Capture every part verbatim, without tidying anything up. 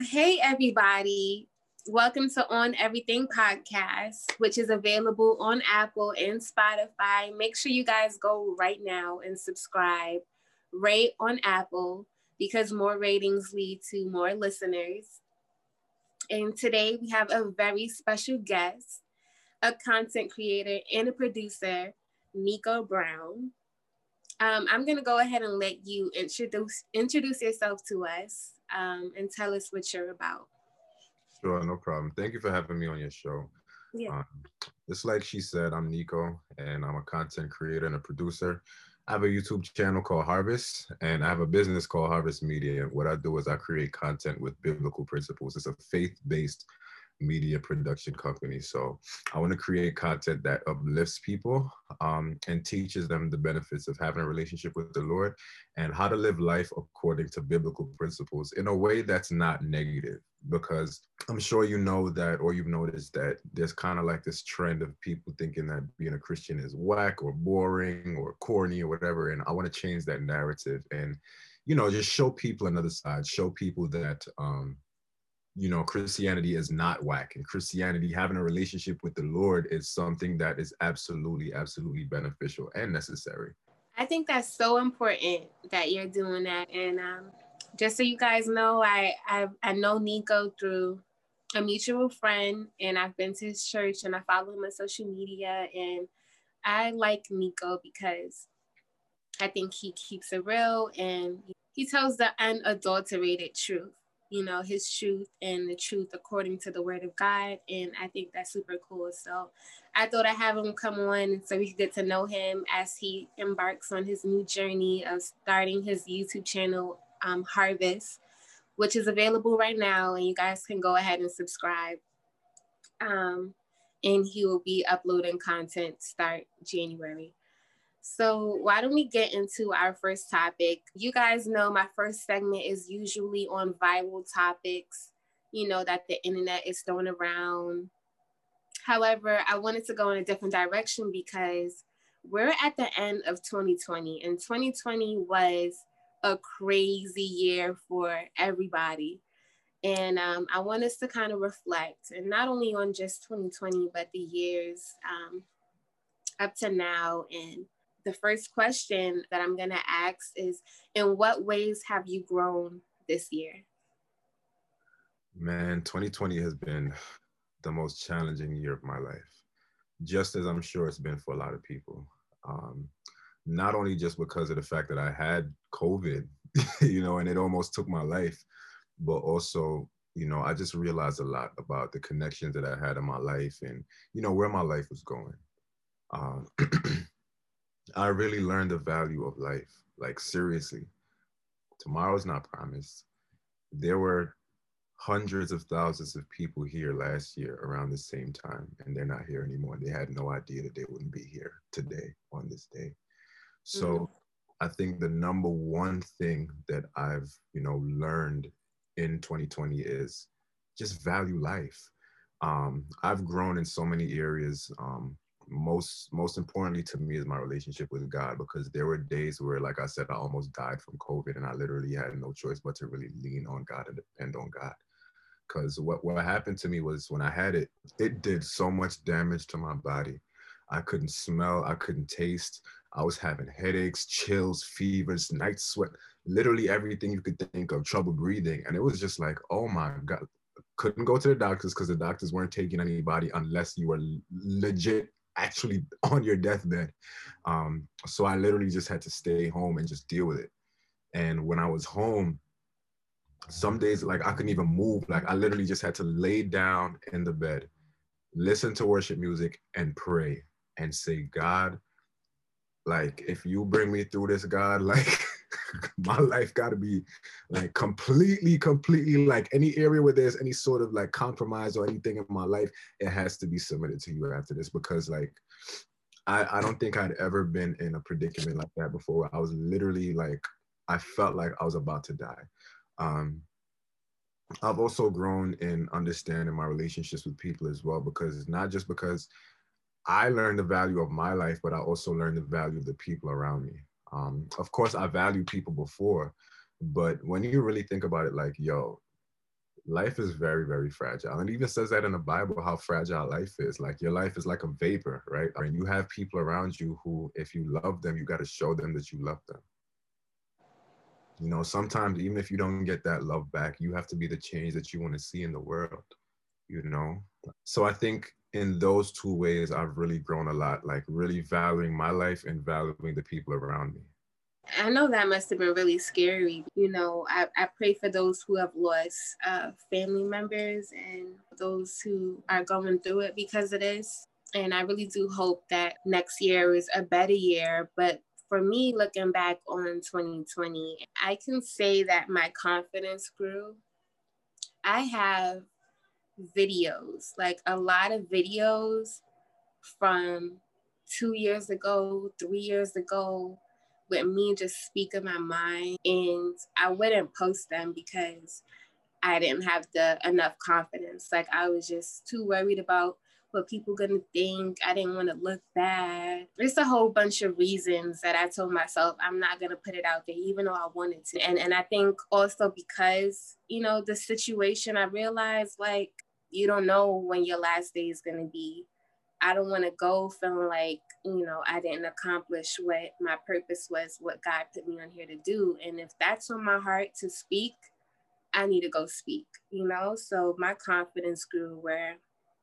Hey, everybody. Welcome to On Everything Podcast, which is available on Apple and Spotify. Make sure you guys go right now and subscribe, rate on Apple, because more ratings lead to more listeners. And today we have a very special guest, a content creator and a producer, Nico Brown. Um, I'm going to go ahead and let you introduce introduce yourself to us um, and tell us what you're about. Sure, no problem. Thank you for having me on your show. Yeah. Um, just like she said, I'm Nico, and I'm a content creator and a producer. I have a YouTube channel called Harvest, and I have a business called Harvest Media. What I do is I create content with biblical principles. It's a faith-based media production company. So I want to create content that uplifts people um, and teaches them the benefits of having a relationship with the Lord and how to live life according to biblical principles in a way that's not negative. Because I'm sure you know that, or you've noticed that there's kind of like this trend of people thinking that being a Christian is whack or boring or corny or whatever. And I want to change that narrative and, you know, just show people another side, show people that, um, you know, Christianity is not whack, and Christianity, having a relationship with the Lord, is something that is absolutely, absolutely beneficial and necessary. I think that's so important that you're doing that. And um, just so you guys know, I, I I know Nico through a mutual friend, and I've been to his church, and I follow him on social media, and I like Nico because I think he keeps it real and he tells the unadulterated truth, you know, his truth and the truth according to the word of God. And I think that's super cool. So I thought I'd have him come on so we could get to know him as he embarks on his new journey of starting his YouTube channel, um, Harvest, which is available right now. And you guys can go ahead and subscribe. Um, and he will be uploading content start January. So why don't we get into our first topic? You guys know my first segment is usually on viral topics, you know, that the internet is throwing around. However, I wanted to go in a different direction because we're at the end of twenty twenty, and twenty twenty was a crazy year for everybody. And um, I want us to kind of reflect, and not only on just twenty twenty, but the years um, up to now. And the first question that I'm going to ask is, in what ways have you grown this year? Man, twenty twenty has been the most challenging year of my life, just as I'm sure it's been for a lot of people. Um, Not only just because of the fact that I had COVID, you know, and it almost took my life, but also, you know, I just realized a lot about the connections that I had in my life and, you know, where my life was going. Um, I really learned the value of life. Like, seriously, tomorrow's not promised. There were hundreds of thousands of people here last year around the same time, and they're not here anymore. They had no idea that they wouldn't be here today on this day. Mm-hmm. So I think the number one thing that I've, you know, learned in twenty twenty is just value life. Um, I've grown in so many areas. Um, most most importantly to me is my relationship with God, because there were days where, like I said, I almost died from COVID, and I literally had no choice but to really lean on God and depend on God. Because what, what happened to me was, when I had it, it did so much damage to my body. I couldn't smell, I couldn't taste. I was having headaches, chills, fevers, night sweat, literally everything you could think of, trouble breathing. And it was just like, oh my God. Couldn't go to the doctors because the doctors weren't taking anybody unless you were legit actually on your deathbed. Um, so I literally just had to stay home and just deal with it. And when I was home, some days like I couldn't even move. Like, I literally just had to lay down in the bed, listen to worship music, and pray and say, God, like, if you bring me through this, God, like, my life got to be like completely, completely, like, any area where there's any sort of like compromise or anything in my life, it has to be submitted to you after this. Because like, I, I don't think I'd ever been in a predicament like that before. I was literally like, I felt like I was about to die. Um, I've also grown in understanding my relationships with people as well, because it's not just because I learned the value of my life, but I also learned the value of the people around me. Um, of course, I valued people before, but when you really think about it, like, yo, Life is very, very fragile. And it even says that in the Bible, how fragile life is. Like your life is like a vapor, right? And you have people around you who, if you love them, you got to show them that you love them. You know, sometimes even if you don't get that love back, you have to be the change that you want to see in the world, you know? So I think in those two ways, I've really grown a lot, like really valuing my life and valuing the people around me. I know that must have been really scary. You know, I, I pray for those who have lost uh, family members and those who are going through it because of this. And I really do hope that next year is a better year. But for me, looking back on twenty twenty, I can say that my confidence grew. I have videos, like a lot of videos from two years ago, three years ago, with me just speaking my mind. And I wouldn't post them because I didn't have the enough confidence. Like I was just too worried about what people gonna think. I didn't want to look bad. There's a whole bunch of reasons that I told myself I'm not gonna put it out there, even though I wanted to. And and I think also because, you know, the situation, I realized like you don't know when your last day is gonna be. I don't want to go feeling like, you know, I didn't accomplish what my purpose was, what God put me on here to do. And if that's on my heart to speak, I need to go speak, you know? So my confidence grew where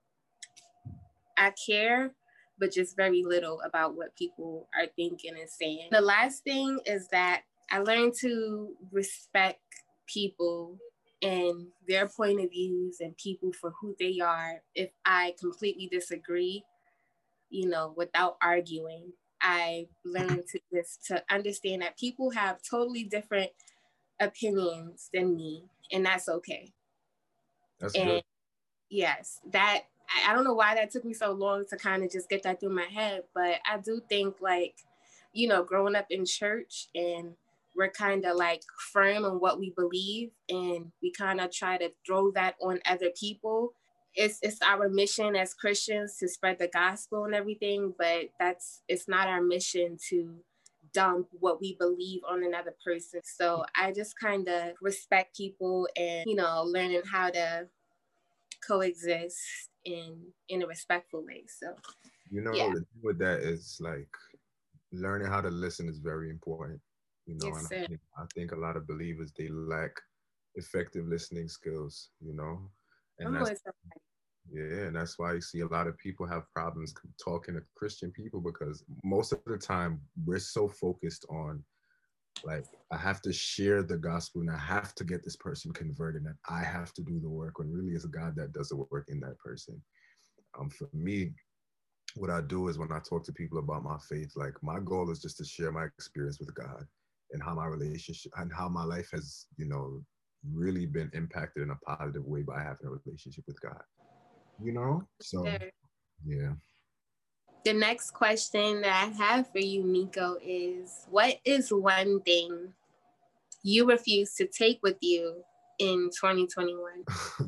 I care, but just very little about what people are thinking and saying. The last thing is that I learned to respect people and their point of views and people for who they are. If I completely disagree, you know, without arguing, I learned to just to understand that people have totally different opinions than me, and that's okay. That's And good. yes, that I, I don't know why that took me so long to kind of just get that through my head, but I do think like, you know, growing up in church and we're kind of like firm on what we believe and we kind of try to throw that on other people. It's it's our mission as Christians to spread the gospel and everything, but that's it's not our mission to dump what we believe on another person. So I just kind of respect people and, you know, learning how to coexist in in a respectful way. So You know, yeah. the thing with that is like learning how to listen is very important, you know, Yes, and I sir. think, I think a lot of believers, they lack effective listening skills, you know, and I'm that's, always yeah, and that's why you see a lot of people have problems talking to Christian people because most of the time we're so focused on like, I have to share the gospel and I have to get this person converted and I have to do the work when really it's God that does the work in that person. Um, for me, what I do is when I talk to people about my faith, like my goal is just to share my experience with God and how my relationship and how my life has, you know, really been impacted in a positive way by having a relationship with God, you know? So, there. yeah. The next question that I have for you, Nico, is what is one thing you refuse to take with you in twenty twenty-one?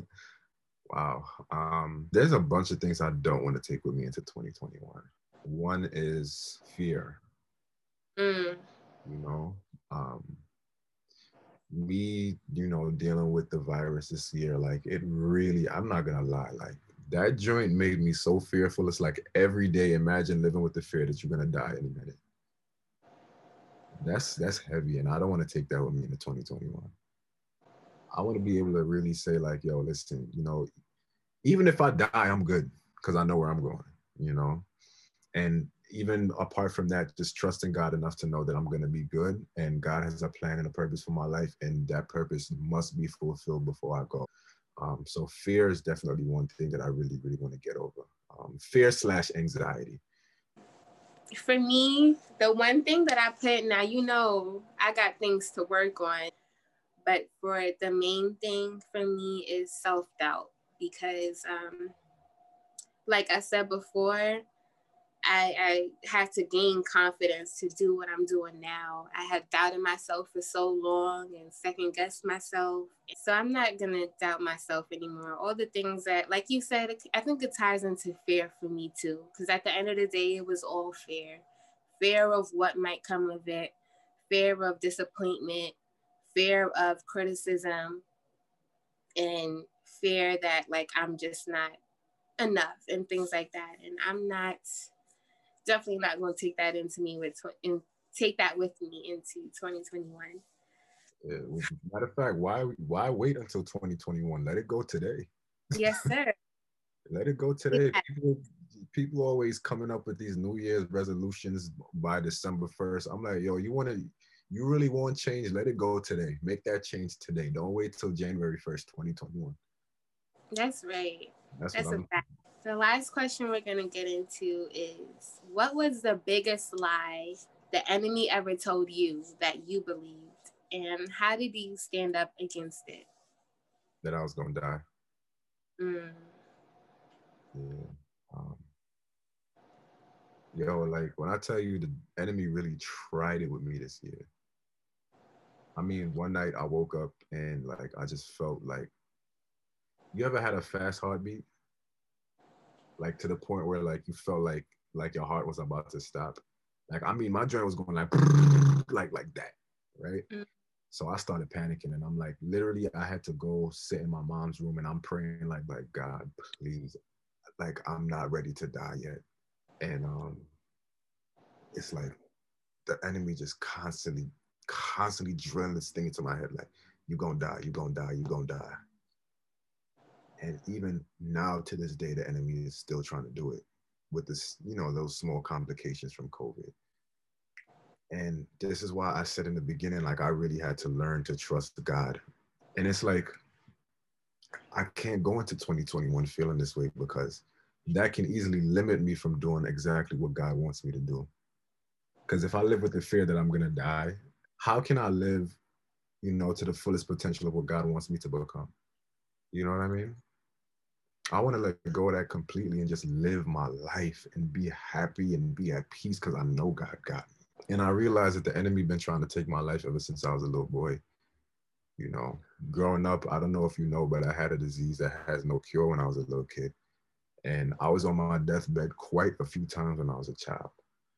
Wow. Um, there's a bunch of things I don't want to take with me into twenty twenty-one. One is fear, Mm. you know. Um, we, you know, dealing with the virus this year, like it really, I'm not gonna lie, like that joint made me so fearful. It's like every day, imagine living with the fear that you're gonna die any minute. That's that's heavy, and I don't want to take that with me into twenty twenty-one. I want to be able to really say, like, yo, listen, you know, even if I die, I'm good because I know where I'm going, you know. And even apart from that, just trusting God enough to know that I'm going to be good and God has a plan and a purpose for my life, and that purpose must be fulfilled before I go. Um, so fear is definitely one thing that I really, really want to get over. Um, fear slash anxiety. For me, the one thing that I put now, you know, I got things to work on, but for the main thing for me is self doubt because, um, like I said before, I, I had to gain confidence to do what I'm doing now. I had doubted myself for so long and second guessed myself. So I'm not going to doubt myself anymore. All the things that, like you said, I think it ties into fear for me too. Because at the end of the day, it was all fear. Fear of what might come of it, fear of disappointment, fear of criticism. And fear that like I'm just not enough and things like that. And I'm not definitely not going to take that into me with tw- and take that with me into twenty twenty-one. Yeah, matter of fact, why why wait until twenty twenty-one? Let it go today. Yes, sir. Let it go today. Yeah. People, people always coming up with these New Year's resolutions by December first. I'm like, yo, you want to, you really want change? Let it go today. Make that change today. Don't wait till January first, twenty twenty-one. That's right. That's, That's what a I'm. fact. The last question we're going to get into is, what was the biggest lie the enemy ever told you that you believed? And how did you stand up against it? That I was going to die. Mm. Yeah. Um, yo, like when I tell you the enemy really tried it with me this year. I mean, one night I woke up and like I just felt like, you ever had a fast heartbeat? Like to the point where like you felt like like your heart was about to stop. Like I mean, my joint was going like like like that, right? Mm. So I started panicking, and I'm like, literally, I had to go sit in my mom's room, and I'm praying like, like God, please, like I'm not ready to die yet. And um, it's like the enemy just constantly, constantly drilling this thing into my head, like you gonna die, you gonna die, you gonna die. And even now to this day, the enemy is still trying to do it with this, you know, those small complications from COVID. And this is why I said in the beginning, like I really had to learn to trust God. And it's like, I can't go into twenty twenty-one feeling this way, because that can easily limit me from doing exactly what God wants me to do. Because if I live with the fear that I'm going to die, how can I live, you know, to the fullest potential of what God wants me to become? You know what I mean? I want to let go of that completely and just live my life and be happy and be at peace, because I know God got me. And I realized that the enemy been trying to take my life ever since I was a little boy. You know, growing up, I don't know if you know, but I had a disease that has no cure when I was a little kid. And I was on my deathbed quite a few times when I was a child.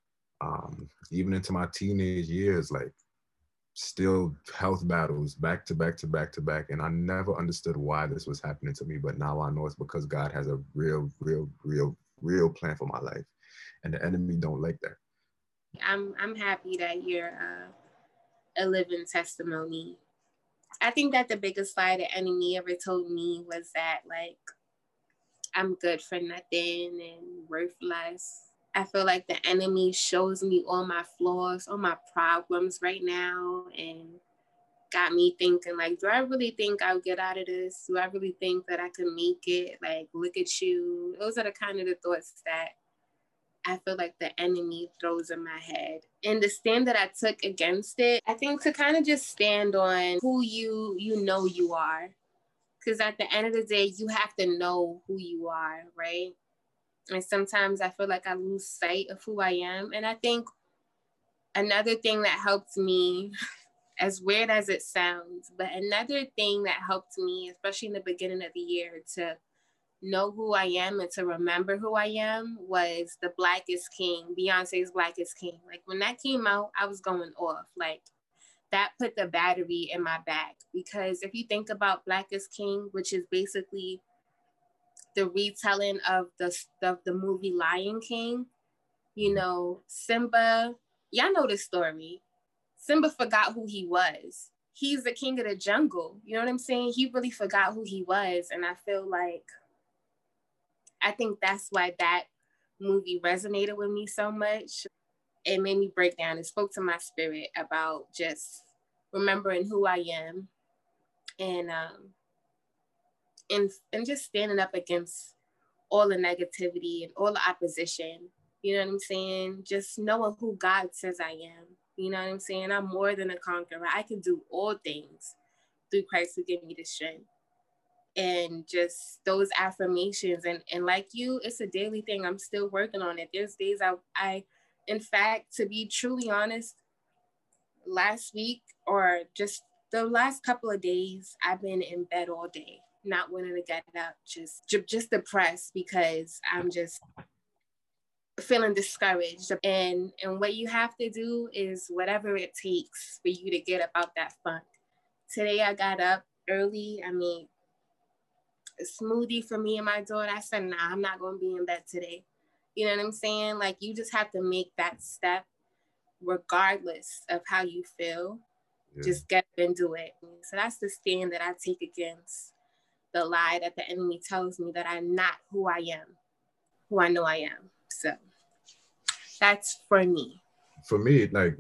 Um, even into my teenage years, like still health battles back to back to back to back. And I never understood why this was happening to me. But now I know it's because God has a real, real, real, real plan for my life. And the enemy don't like that. I'm I'm happy that you're uh, a living testimony. I think that the biggest lie the enemy ever told me was that like I'm good for nothing and worthless. I feel like the enemy shows me all my flaws, all my problems right now, and got me thinking like, do I really think I'll get out of this? Do I really think that I can make it? Like, look at you. Those are the kind of the thoughts that I feel like the enemy throws in my head. And the stand that I took against it, I think to kind of just stand on who you you know you are. Because at the end of the day, you have to know who you are, right? And sometimes I feel like I lose sight of who I am. And I think another thing that helped me, as weird as it sounds, but another thing that helped me, especially in the beginning of the year, to know who I am and to remember who I am was the Black is King, Beyonce's Black is King. Like when that came out, I was going off. Like that put the battery in my back, because if you think about Black is King, which is basically the retelling of the, of the movie Lion King, you know, Simba, y'all know the story. Simba forgot who he was. He's the king of the jungle. You know what I'm saying? He really forgot who he was. And I feel like, I think that's why that movie resonated with me so much. It made me break down. It spoke to my spirit about just remembering who I am and um, and and just standing up against all the negativity and all the opposition. You know what I'm saying? Just knowing who God says I am. You know what I'm saying? I'm more than a conqueror. I can do all things through Christ who give me the strength. And just those affirmations. And, and like you, it's a daily thing. I'm still working on it. There's days I, I, in fact, to be truly honest, last week or just the last couple of days, I've been in bed all day, not wanting to get up, just, just depressed because I'm just feeling discouraged. And, and what you have to do is whatever it takes for you to get up out that funk. Today I got up early. I mean, a smoothie for me and my daughter, I said, nah, I'm not going to be in bed today. You know what I'm saying? Like, you just have to make that step regardless of how you feel. Yeah. Just get up and do it. So that's the stand that I take against the lie that the enemy tells me that I'm not who I am, who I know I am. So that's for me. For me, like,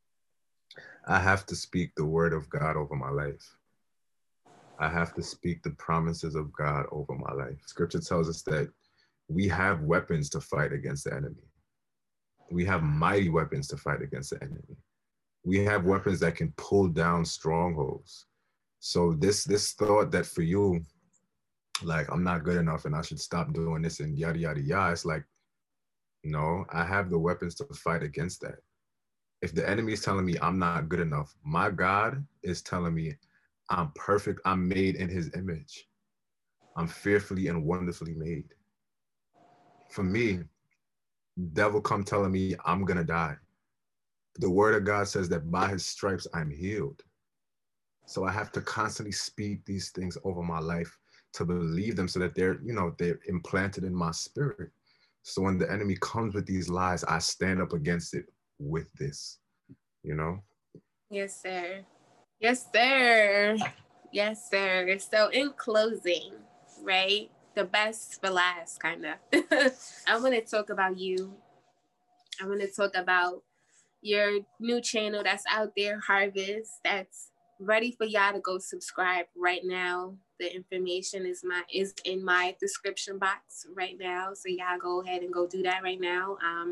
I have to speak the word of God over my life. I have to speak the promises of God over my life. Scripture tells us that we have weapons to fight against the enemy. We have mighty weapons to fight against the enemy. We have weapons that can pull down strongholds. So this, this thought that for you, like, I'm not good enough and I should stop doing this and yada, yada, yada. It's like, no, I have the weapons to fight against that. If the enemy is telling me I'm not good enough, my God is telling me I'm perfect. I'm made in his image. I'm fearfully and wonderfully made. For me, devil come telling me I'm going to die. The word of God says that by his stripes I'm healed. So I have to constantly speak these things over my life to believe them so that they're, you know, they're implanted in my spirit. So when the enemy comes with these lies, I stand up against it with this, you know? Yes, sir. Yes, sir. Yes, sir. So in closing, right? The best for last, kind of. I want to talk about you. I want to talk about your new channel that's out there, Harvest, that's ready for y'all to go subscribe right now. The information is my is in my description box right now. So y'all go ahead and go do that right now. Um,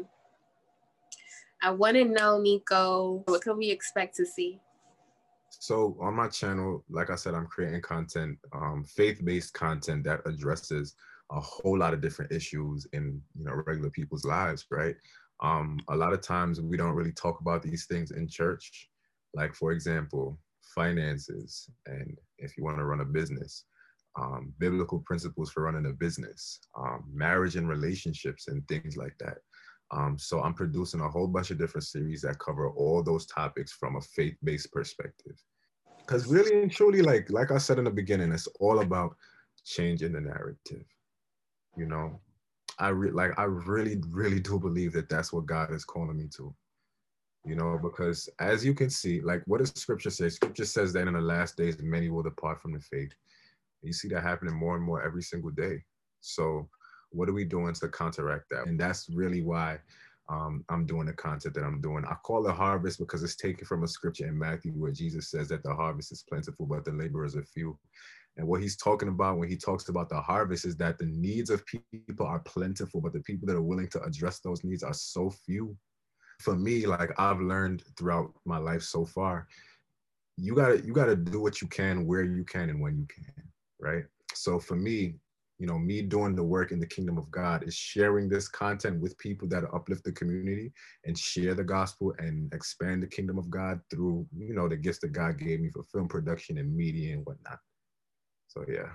I want to know, Nico, what can we expect to see? So on my channel, like I said, I'm creating content, um, faith-based content that addresses a whole lot of different issues in, you know, regular people's lives, right? Um, a lot of times we don't really talk about these things in church. Like, for example, finances, and if you want to run a business, um, biblical principles for running a business, um, marriage and relationships and things like that. Um, so I'm producing a whole bunch of different series that cover all those topics from a faith-based perspective. Because really and truly, like, like I said in the beginning, it's all about changing the narrative. You know, I re- like I really, really do believe that that's what God is calling me to. You know, because as you can see, like, what does Scripture say? Scripture says that in the last days, many will depart from the faith. You see that happening more and more every single day. So what are we doing to counteract that? And that's really why um, I'm doing the content that I'm doing. I call it harvest because it's taken from a scripture in Matthew where Jesus says that the harvest is plentiful, but the laborers are few. And what he's talking about when he talks about the harvest is that the needs of people are plentiful, but the people that are willing to address those needs are so few. For me, like, I've learned throughout my life so far, you gotta you gotta do what you can, where you can, and when you can, right? So for me, you know, me doing the work in the kingdom of God is sharing this content with people that uplift the community and share the gospel and expand the kingdom of God through, you know, the gifts that God gave me for film production and media and whatnot. So, yeah.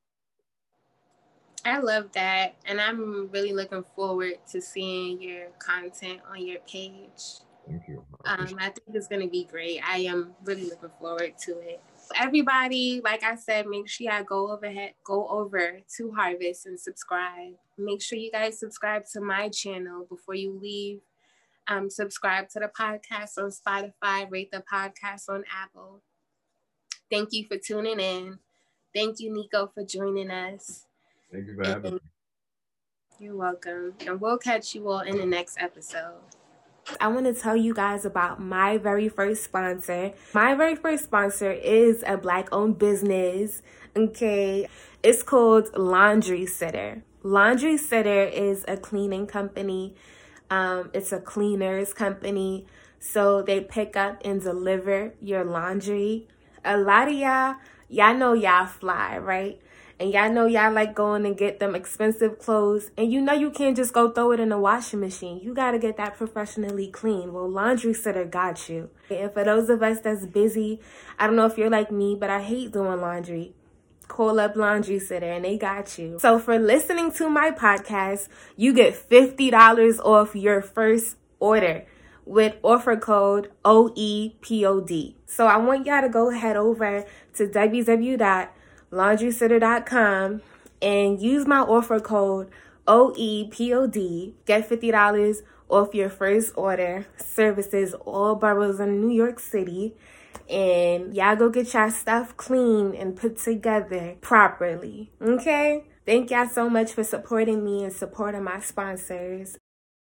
I love that. And I'm really looking forward to seeing your content on your page. Thank you. I, um, I think it's going to be great. I am really looking forward to it. Everybody, like I said, make sure y'all go over, go over to Harvest and subscribe. Make sure you guys subscribe to my channel before you leave. Um, subscribe to the podcast on Spotify, rate the podcast on Apple. Thank you for tuning in. Thank you, Nico, for joining us. Thank you for having me. You're welcome. And we'll catch you all in the next episode. I want to tell you guys about my very first sponsor. My very first sponsor is a Black-owned business, okay? It's called Laundry Sitter. Laundry Sitter is a cleaning company. Um, it's a cleaners company. So they pick up and deliver your laundry. A lot of y'all, y'all know y'all fly, right? And y'all know y'all like going and get them expensive clothes. And you know you can't just go throw it in a washing machine. You got to get that professionally clean. Well, Laundry Sitter got you. And for those of us that's busy, I don't know if you're like me, but I hate doing laundry. Call up Laundry Sitter and they got you. So for listening to my podcast, you get fifty dollars off your first order with offer code O E P O D. So I want y'all to go head over to w w w dot laundry sitter dot com and use my offer code O E P O D. Get fifty dollars off your first order. Services all boroughs in New York City. And y'all go get y'all stuff clean and put together properly. Okay? Thank y'all so much for supporting me and supporting my sponsors.